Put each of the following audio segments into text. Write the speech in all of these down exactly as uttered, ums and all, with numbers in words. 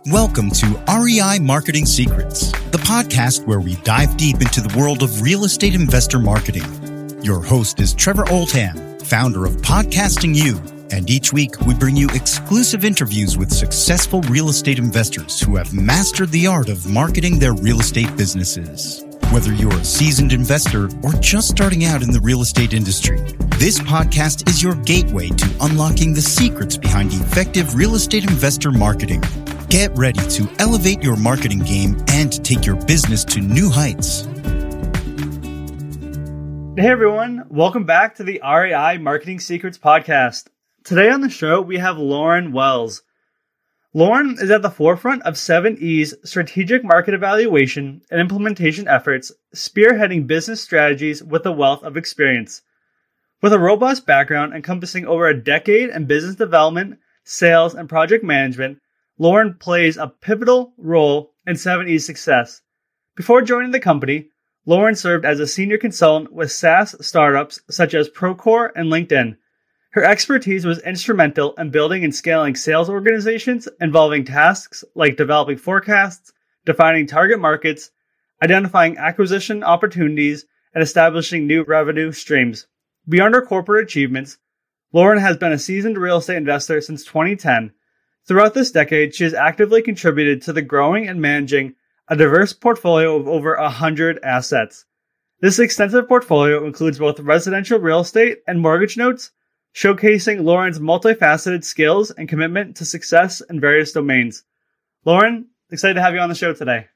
Welcome to R E I Marketing Secrets, the podcast where we dive deep into the world of real estate investor marketing. Your host is Trevor Oldham, founder of Podcasting U, and each week we bring you exclusive interviews with successful real estate investors who have mastered the art of marketing their real estate businesses. Whether you're a seasoned investor or just starting out in the real estate industry, this podcast is your gateway to unlocking the secrets behind effective real estate investor marketing. Get ready to elevate your marketing game and take your business to new heights. Hey everyone, welcome back to the R E I Marketing Secrets podcast. Today on the show, we have Lauren Wells. Lauren is at the forefront of seven E's strategic market evaluation and implementation efforts, spearheading business strategies with a wealth of experience. With a robust background encompassing over a decade in business development, sales, and project management, Lauren plays a pivotal role in seven E's success. Before joining the company, Lauren served as a senior consultant with SaaS startups such as Procore and LinkedIn. Her expertise was instrumental in building and scaling sales organizations involving tasks like developing forecasts, defining target markets, identifying acquisition opportunities, and establishing new revenue streams. Beyond her corporate achievements, Lauren has been a seasoned real estate investor since twenty ten. Throughout this decade, she has actively contributed to the growing and managing a diverse portfolio of over one hundred assets. This extensive portfolio includes both residential real estate and mortgage notes, showcasing Lauren's multifaceted skills and commitment to success in various domains. Lauren, excited to have you on the show today.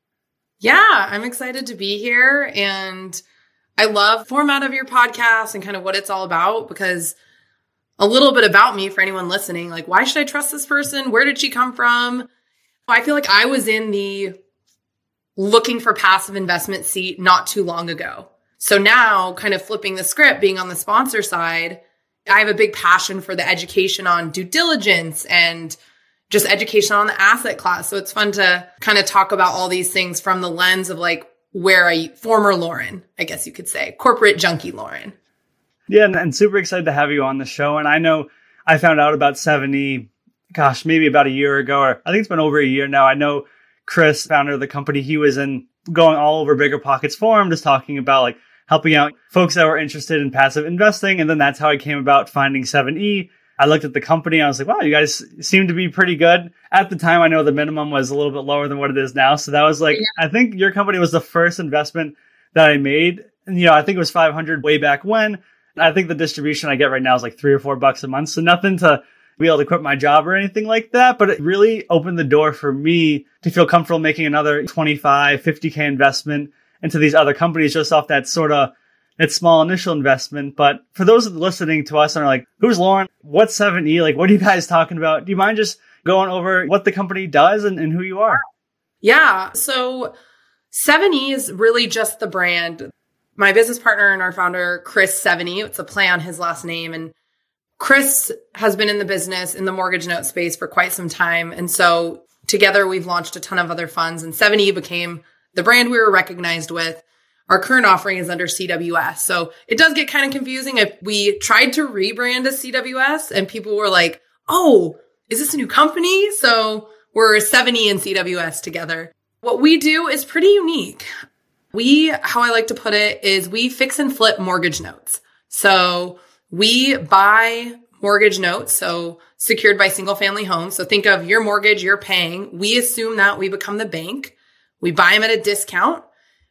Yeah, I'm excited to be here, and I love the format of your podcast and kind of what it's all about, because a little bit about me for anyone listening, like, why should I trust this person? Where did she come from? I feel like I was in the looking for passive investment seat not too long ago. So now, kind of flipping the script, being on the sponsor side, I have a big passion for the education on due diligence and just education on the asset class. So it's fun to kind of talk about all these things from the lens of like where I, former Lauren, I guess you could say, corporate junkie Lauren. Yeah, and, and super excited to have you on the show. And I know I found out about seven E, gosh, maybe about a year ago, or I think it's been over a year now. I know Chris, founder of the company, he was in going all over Bigger Pockets Forum, just talking about like helping out folks that were interested in passive investing. And then that's how I came about finding seven E. I looked at the company. I was like, wow, you guys seem to be pretty good. At the time, I know the minimum was a little bit lower than what it is now. So that was like, yeah. I think your company was the first investment that I made. And, you know, I think it was five hundred way back when. I think the distribution I get right now is like three or four bucks a month. So nothing to be able to quit my job or anything like that. But it really opened the door for me to feel comfortable making another twenty-five, fifty K investment into these other companies just off that sort of that small initial investment. But for those listening to us and are like, who's Lauren? What's seven E? Like, what are you guys talking about? Do you mind just going over what the company does and, and who you are? Yeah. So seven E is really just the brand. My business partner and our founder, Chris seven E, it's a play on his last name. And Chris has been in the business in the mortgage note space for quite some time. And so together we've launched a ton of other funds, and seven E became the brand we were recognized with. Our current offering is under C W S. So it does get kind of confusing. If we tried to rebrand as C W S and people were like, oh, is this a new company? So we're seven E and C W S together. What we do is pretty unique. We, how I like to put it, is we fix and flip mortgage notes. So we buy mortgage notes, so secured by single family homes. So think of your mortgage you're paying. We assume that we become the bank. We buy them at a discount,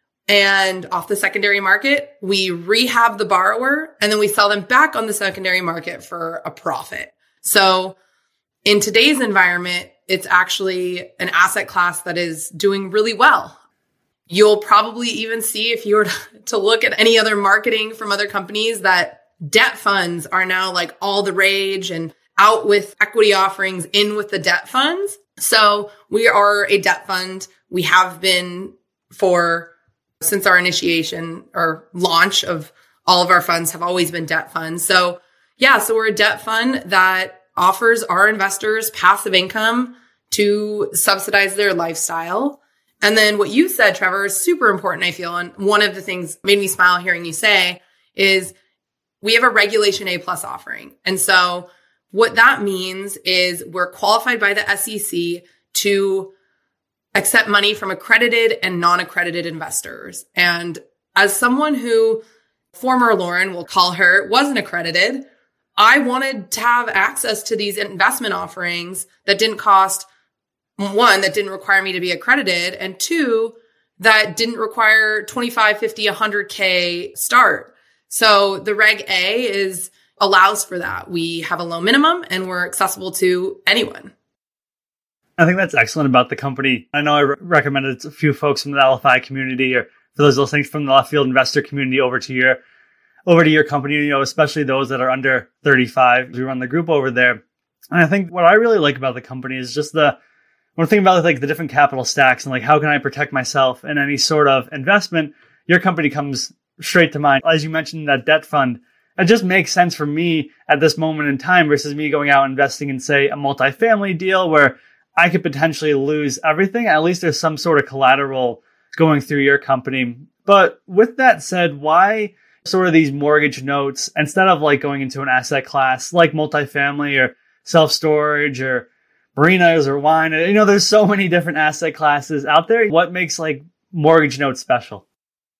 and off the secondary market, we rehab the borrower, and then we sell them back on the secondary market for a profit. So in today's environment, it's actually an asset class that is doing really well. You'll probably even see, if you were to look at any other marketing from other companies, that debt funds are now like all the rage and out with equity offerings, in with the debt funds. So we are a debt fund. We have been for since our initiation or launch of all of our funds have always been debt funds. So yeah, so we're a debt fund that offers our investors passive income to subsidize their lifestyle. And then what you said, Trevor, is super important, I feel. And one of the things made me smile hearing you say is we have a Regulation A plus offering. And so what that means is we're qualified by the S E C to accept money from accredited and non-accredited investors. And as someone who, former Lauren, we'll call her, wasn't accredited, I wanted to have access to these investment offerings that didn't cost, one, that didn't require me to be accredited, and two, that didn't require twenty-five, fifty, one hundred K start. So the Reg A is allows for that. We have a low minimum and we're accessible to anyone. I think that's excellent about the company. I know I re- recommended a few folks from the L F I community, or for those listening from the left field investor community, over to your over to your company, you know, especially those that are under thirty-five. We run the group over there. And I think what I really like about the company is just the, when I think about like the different capital stacks and like how can I protect myself in any sort of investment, your company comes straight to mind. As you mentioned, that debt fund, it just makes sense for me at this moment in time versus me going out and investing in, say, a multifamily deal where I could potentially lose everything. At least there's some sort of collateral going through your company. But with that said, why sort of these mortgage notes instead of like going into an asset class like multifamily or self-storage or marinas or wine? You know, there's so many different asset classes out there. What makes like mortgage notes special?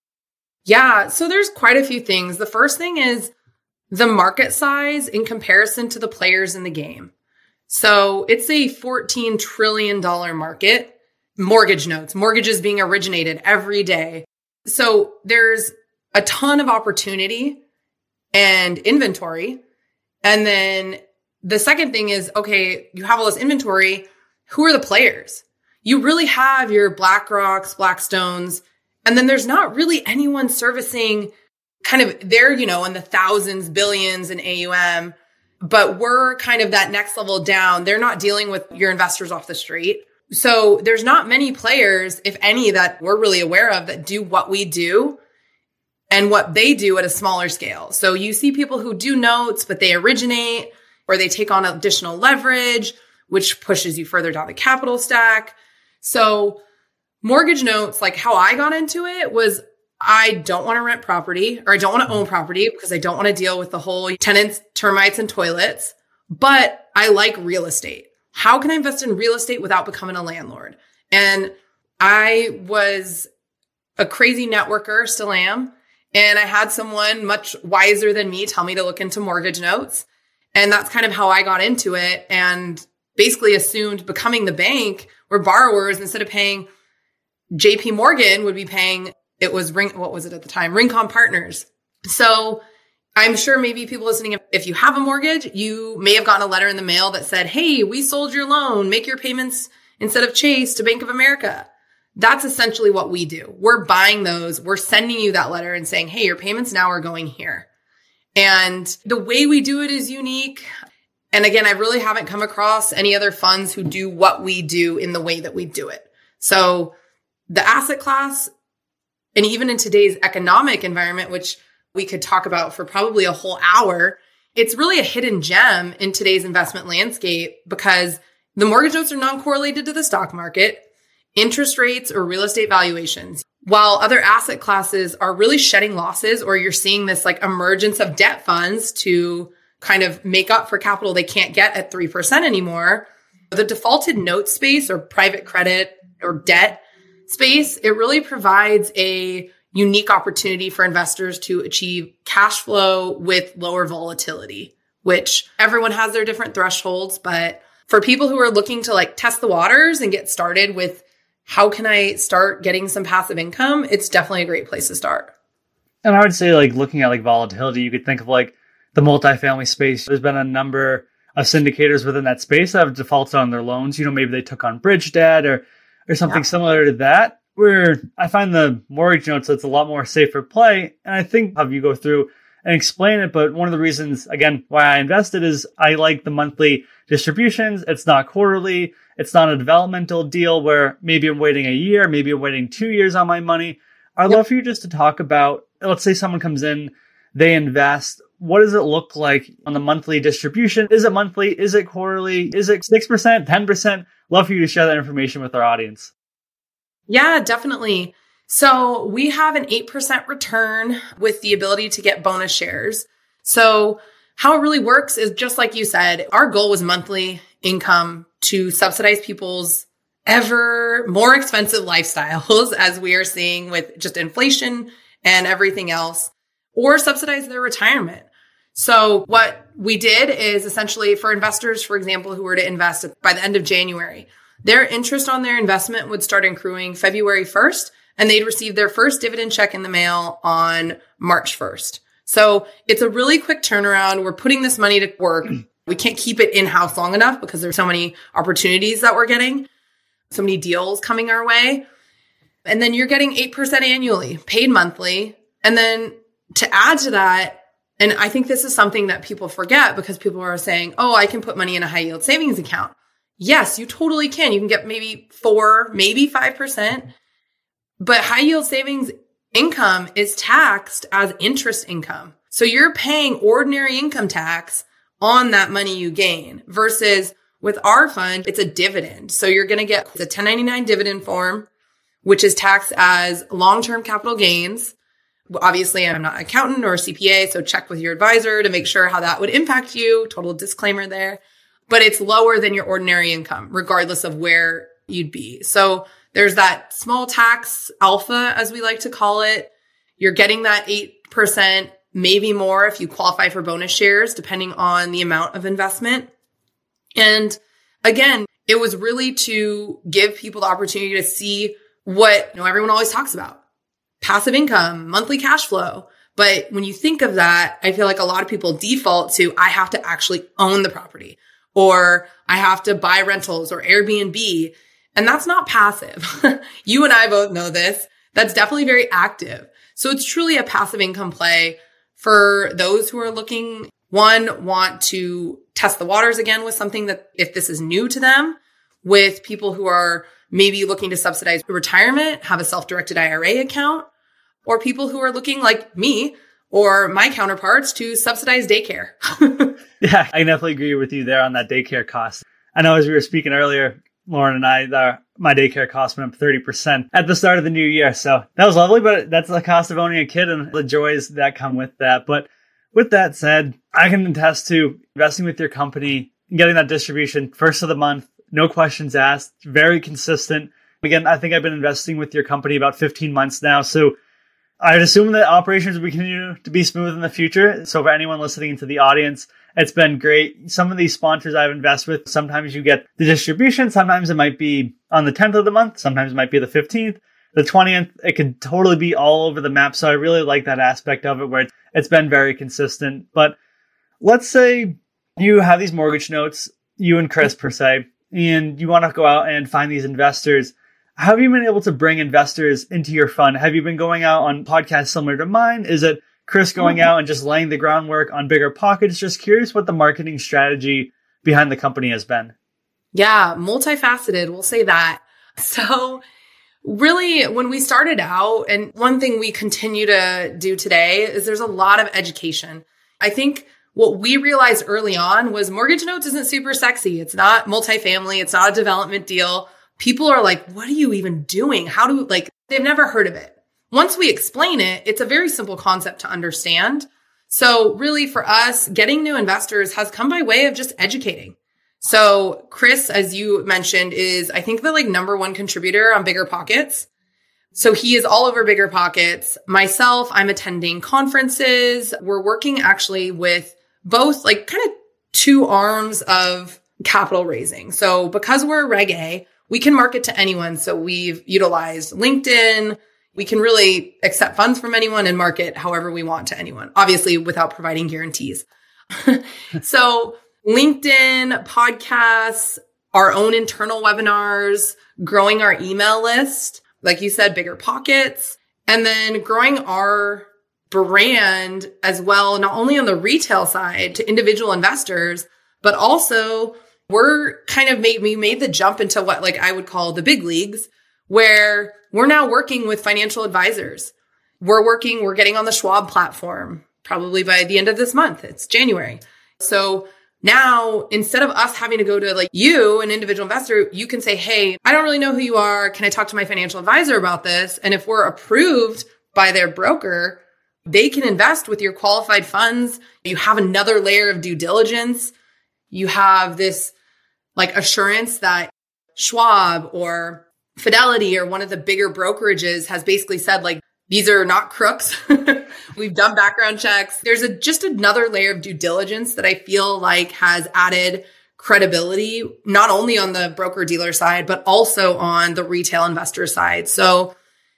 Yeah, so there's quite a few things. The first thing is the market size in comparison to the players in the game. So it's a fourteen trillion dollars market, mortgage notes, mortgages being originated every day. So there's a ton of opportunity and inventory. And then the second thing is, okay, you have all this inventory. Who are the players? You really have your BlackRocks, Blackstones, and then there's not really anyone servicing kind of, they're, you know, in the thousands, billions in A U M, but we're kind of that next level down. They're not dealing with your investors off the street. So there's not many players, if any, that we're really aware of that do what we do and what they do at a smaller scale. So you see people who do notes, but they originate or they take on additional leverage, which pushes you further down the capital stack. So mortgage notes, like how I got into it was I don't want to rent property or I don't want to own property because I don't want to deal with the whole tenants, termites, and toilets, but I like real estate. How can I invest in real estate without becoming a landlord? And I was a crazy networker, still am. And I had someone much wiser than me tell me to look into mortgage notes. And that's kind of how I got into it and basically assumed becoming the bank where borrowers, instead of paying J P Morgan, would be paying, it was Ring, what was it at the time? Rincon Partners. So I'm sure maybe people listening, if you have a mortgage, you may have gotten a letter in the mail that said, hey, we sold your loan, make your payments instead of Chase to Bank of America. That's essentially what we do. We're buying those. We're sending you that letter and saying, hey, your payments now are going here. And the way we do it is unique. And again, I really haven't come across any other funds who do what we do in the way that we do it. So the asset class, and even in today's economic environment, which we could talk about for probably a whole hour, it's really a hidden gem in today's investment landscape because the mortgage notes are non-correlated to the stock market, interest rates, or real estate valuations. While other asset classes are really shedding losses, or you're seeing this like emergence of debt funds to kind of make up for capital they can't get at three percent anymore, the defaulted note space or private credit or debt space, it really provides a unique opportunity for investors to achieve cash flow with lower volatility, which everyone has their different thresholds. But for people who are looking to like test the waters and get started with how can I start getting some passive income, it's definitely a great place to start. And I would say like looking at like volatility, you could think of like the multifamily space. There's been a number of syndicators within that space that have defaulted on their loans. You know, maybe they took on bridge debt or or something yeah. similar to that, where I find the mortgage notes, it's a lot more safer play. And I think have you go through and explain it. But one of the reasons, again, why I invested is I like the monthly distributions. It's not quarterly. It's not a developmental deal where maybe I'm waiting a year, maybe I'm waiting two years on my money. I'd yep. love for you just to talk about, let's say someone comes in, they invest. What does it look like on the monthly distribution? Is it monthly? Is it quarterly? Is it six percent, ten percent? Love for you to share that information with our audience. Yeah, definitely. So we have an eight percent return with the ability to get bonus shares. So how it really works is just like you said, our goal was monthly income to subsidize people's ever more expensive lifestyles as we are seeing with just inflation and everything else, or subsidize their retirement. So what we did is essentially for investors, for example, who were to invest by the end of January, their interest on their investment would start accruing February first, and they'd receive their first dividend check in the mail on March first. So it's a really quick turnaround. We're putting this money to work. We can't keep it in-house long enough because there's so many opportunities that we're getting, so many deals coming our way. And then you're getting eight percent annually, paid monthly. And then to add to that, and I think this is something that people forget because people are saying, oh, I can put money in a high yield savings account. Yes, you totally can. You can get maybe four, maybe five percent. But high yield savings income is taxed as interest income. So you're paying ordinary income tax on that money you gain versus with our fund, it's a dividend. So you're going to get the ten ninety-nine dividend form, which is taxed as long-term capital gains. Obviously, I'm not an accountant or a C P A, so check with your advisor to make sure how that would impact you. Total disclaimer there. But it's lower than your ordinary income, regardless of where you'd be. So there's that small tax alpha, as we like to call it. You're getting that eight percent, maybe more if you qualify for bonus shares, depending on the amount of investment. And again, it was really to give people the opportunity to see what, you know, everyone always talks about. Passive income, monthly cash flow. But when you think of that, I feel like a lot of people default to, I have to actually own the property, or I have to buy rentals or Airbnb. And that's not passive. You and I both know this. That's definitely very active. So it's truly a passive income play for those who are looking, one, want to test the waters again with something that if this is new to them, with people who are maybe looking to subsidize retirement, have a self-directed I R A account, or people who are looking like me or my counterparts to subsidize daycare. Yeah, I definitely agree with you there on that daycare cost. I know as we were speaking earlier, Lauren and I, the, my daycare cost went up thirty percent at the start of the new year. So that was lovely, but that's the cost of owning a kid and the joys that come with that. But with that said, I can attest to investing with your company and getting that distribution first of the month, no questions asked, very consistent. Again, I think I've been investing with your company about fifteen months now. So I'd assume that operations will continue to be smooth in the future. So for anyone listening to the audience, it's been great. Some of these sponsors I've invested with, sometimes you get the distribution. Sometimes it might be on the tenth of the month. Sometimes it might be the fifteenth, the twentieth. It could totally be all over the map. So I really like that aspect of it where it's been very consistent. But let's say you have these mortgage notes, you and Chris per se, and you want to go out and find these investors. How have you been able to bring investors into your fund? Have you been going out on podcasts similar to mine? Is it Chris going out and just laying the groundwork on Bigger Pockets? Just curious what the marketing strategy behind the company has been. Yeah, multifaceted. We'll say that. So really, when we started out, and one thing we continue to do today is there's a lot of education. I think what we realized early on was mortgage notes isn't super sexy. It's not multifamily. It's not a development deal. People are like, what are you even doing? How do, like, they've never heard of it. Once we explain it, it's a very simple concept to understand. So really for us, getting new investors has come by way of just educating. So Chris, as you mentioned, is I think the like number one contributor on Bigger Pockets. So he is all over Bigger Pockets. Myself, I'm attending conferences. We're working actually with both like kind of two arms of capital raising. So because we're a Reg A, we can market to anyone. So we've utilized LinkedIn. We can really accept funds from anyone and market however we want to anyone, obviously without providing guarantees. So LinkedIn, podcasts, our own internal webinars, growing our email list, like you said, Bigger Pockets, and then growing our brand as well, not only on the retail side to individual investors, but also we're kind of made, we made the jump into what like I would call the big leagues, where we're now working with financial advisors. We're working, we're getting on the Schwab platform probably by the end of this month. It's January. So now instead of us having to go to like you, an individual investor, you can say, hey, I don't really know who you are. Can I talk to my financial advisor about this? And if we're approved by their broker, they can invest with your qualified funds. You have another layer of due diligence. You have this like assurance that Schwab or Fidelity or one of the bigger brokerages has basically said, like, these are not crooks. We've done background checks. There's a, just another layer of due diligence that I feel like has added credibility, not only on the broker dealer side, but also on the retail investor side. So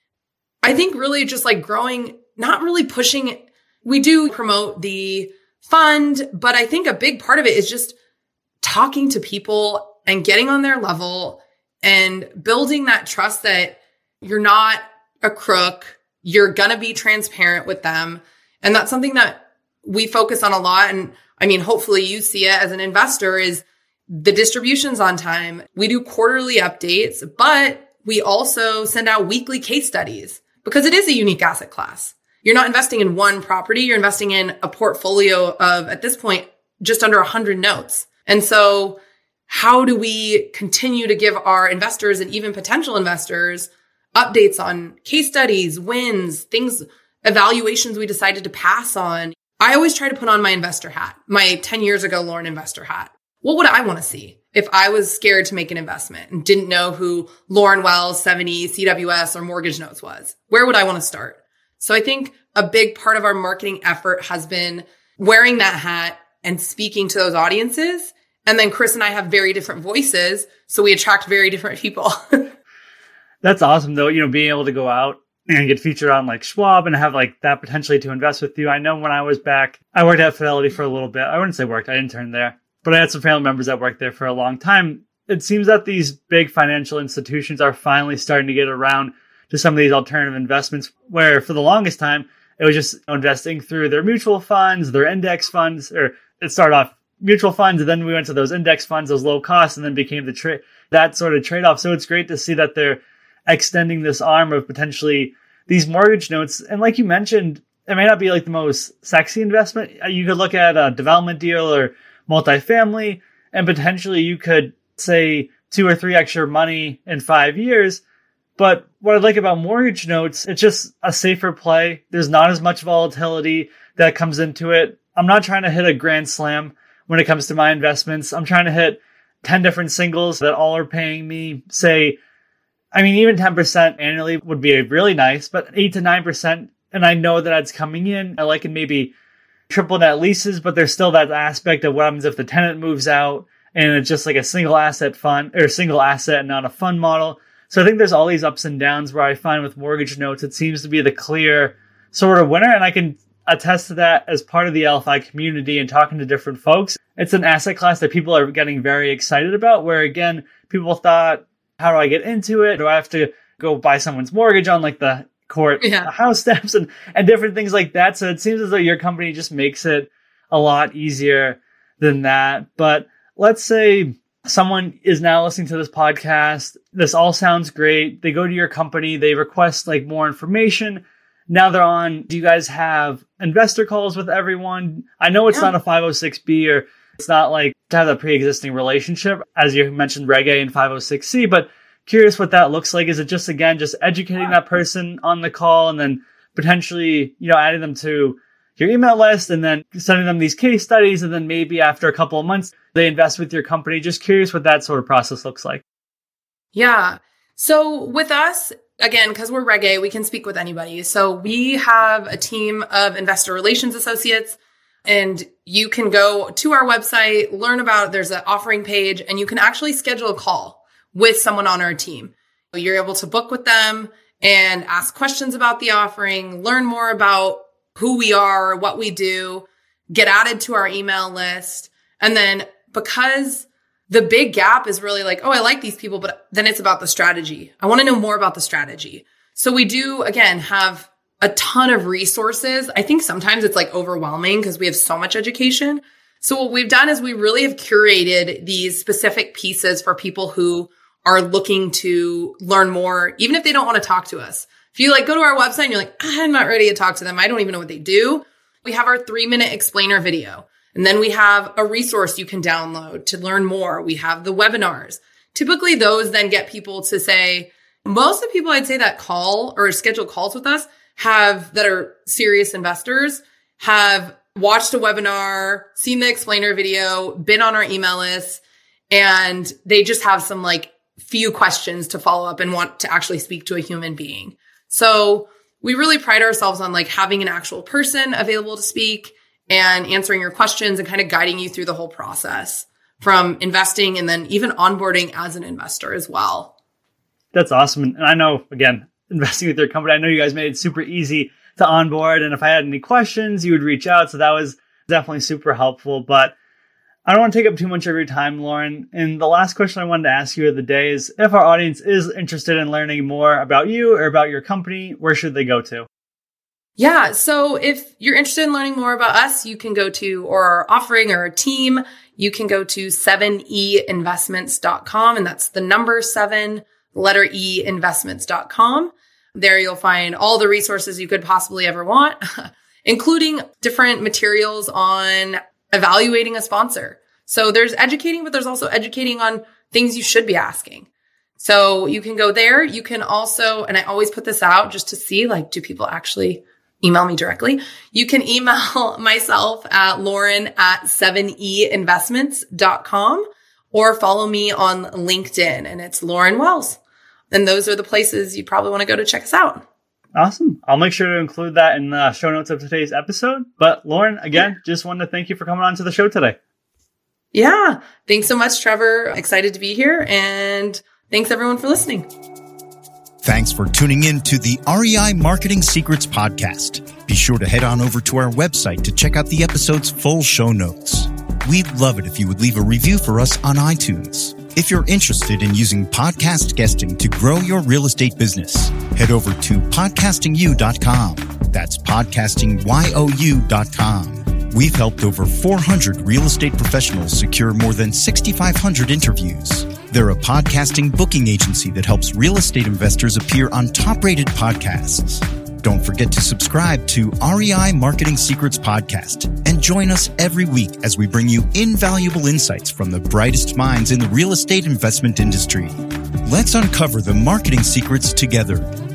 I think really just like growing, not really pushing. We do promote the fund, but I think a big part of it is just talking to people and getting on their level and building that trust that you're not a crook. You're going to be transparent with them. And that's something that we focus on a lot. And I mean, hopefully you see it as an investor is the distributions on time. We do quarterly updates, but we also send out weekly case studies because it is a unique asset class. You're not investing in one property. You're investing in a portfolio of, at this point, just under one hundred notes. And so how do we continue to give our investors and even potential investors updates on case studies, wins, things, evaluations we decided to pass on? I always try to put on my investor hat, my ten years ago Lauren investor hat. What would I want to see if I was scared to make an investment and didn't know who Lauren Wells, seventy, C W S, or Mortgage Notes was? Where would I want to start? So I think a big part of our marketing effort has been wearing that hat and speaking to those audiences. And then Chris and I have very different voices, so we attract very different people. That's awesome, though, you know, being able to go out and get featured on like Schwab and have like that potentially to invest with you. I know when I was back, I worked at Fidelity for a little bit. I wouldn't say worked, I interned there, but I had some family members that worked there for a long time. It seems that these big financial institutions are finally starting to get around to some of these alternative investments where for the longest time, it was just investing through their mutual funds, their index funds, or it started off mutual funds. And then we went to those index funds, those low costs, and then became the trade, that sort of trade-off. So it's great to see that they're extending this arm of potentially these mortgage notes. And like you mentioned, it may not be like the most sexy investment. You could look at a development deal or multifamily, and potentially you could say two or three extra money in five years. But what I like about mortgage notes, it's just a safer play. There's not as much volatility that comes into it. I'm not trying to hit a grand slam when it comes to my investments. I'm trying to hit ten different singles that all are paying me, say, I mean, even ten percent annually would be really nice, but eight to nine percent. And I know that it's coming in. I like it maybe triple net leases, but there's still that aspect of what happens if the tenant moves out and it's just like a single asset fund or single asset and not a fund model. So I think there's all these ups and downs where I find with mortgage notes, it seems to be the clear sort of winner. And I can attest to that as part of the L F I community and talking to different folks. It's an asset class that people are getting very excited about, where again, people thought, how do I get into it? Do I have to go buy someone's mortgage on like the court yeah. house steps and, and different things like that? So it seems as though your company just makes it a lot easier than that. But let's say someone is now listening to this podcast. This all sounds great. They go to your company. They request like more information. Now they're on. Do you guys have investor calls with everyone? I know it's yeah. not a five oh six B or it's not like to have a pre-existing relationship, as you mentioned, Reg A and five oh six C, but curious what that looks like. Is it just, again, just educating that person on the call and then potentially, you know, adding them to your email list and then sending them these case studies, and then maybe after a couple of months, they invest with your company? Just curious what that sort of process looks like. Yeah. So with us, again, because we're Reg A, we can speak with anybody. So we have a team of investor relations associates, and you can go to our website, learn about, there's an offering page, and you can actually schedule a call with someone on our team. You're able to book with them and ask questions about the offering, learn more about who we are, what we do, get added to our email list. And then because the big gap is really like, oh, I like these people, but then it's about the strategy. I want to know more about the strategy. So we do, again, have a ton of resources. I think sometimes it's like overwhelming because we have so much education. So what we've done is we really have curated these specific pieces for people who are looking to learn more, even if they don't want to talk to us. If you like go to our website and you're like, I'm not ready to talk to them, I don't even know what they do, we have our three minute explainer video. And then we have a resource you can download to learn more. We have the webinars. Typically those then get people to say, most of the people I'd say that call or schedule calls with us have, that are serious investors, have watched a webinar, seen the explainer video, been on our email list, and they just have some like few questions to follow up and want to actually speak to a human being. So we really pride ourselves on like having an actual person available to speak and answering your questions and kind of guiding you through the whole process from investing and then even onboarding as an investor as well. That's awesome. And I know, again, investing with your company, I know you guys made it super easy to onboard. And if I had any questions, you would reach out. So that was definitely super helpful. But I don't want to take up too much of your time, Lauren. And the last question I wanted to ask you of the day is, if our audience is interested in learning more about you or about your company, where should they go to? Yeah. So if you're interested in learning more about us, you can go to, or our offering or our team, you can go to seven e investments dot com. And that's the number seven, letter E, investments dot com. There you'll find all the resources you could possibly ever want, including different materials on evaluating a sponsor. So there's educating, but there's also educating on things you should be asking. So you can go there. You can also, and I always put this out just to see, like, do people actually email me directly? You can email myself at Lauren at seven e investments dot com or follow me on LinkedIn, and it's Lauren Wells. And those are the places you probably want to go to check us out. Awesome. I'll make sure to include that in the show notes of today's episode. But Lauren, again, just wanted to thank you for coming on to the show today. Yeah. Thanks so much, Trevor. Excited to be here. And thanks everyone for listening. Thanks for tuning in to the R E I Marketing Secrets podcast. Be sure to head on over to our website to check out the episode's full show notes. We'd love it if you would leave a review for us on iTunes. If you're interested in using podcast guesting to grow your real estate business, head over to podcasting you dot com. That's podcasting you dot com. We've helped over four hundred real estate professionals secure more than six thousand five hundred interviews. They're a podcasting booking agency that helps real estate investors appear on top-rated podcasts. Don't forget to subscribe to R E I Marketing Secrets Podcast and join us every week as we bring you invaluable insights from the brightest minds in the real estate investment industry. Let's uncover the marketing secrets together.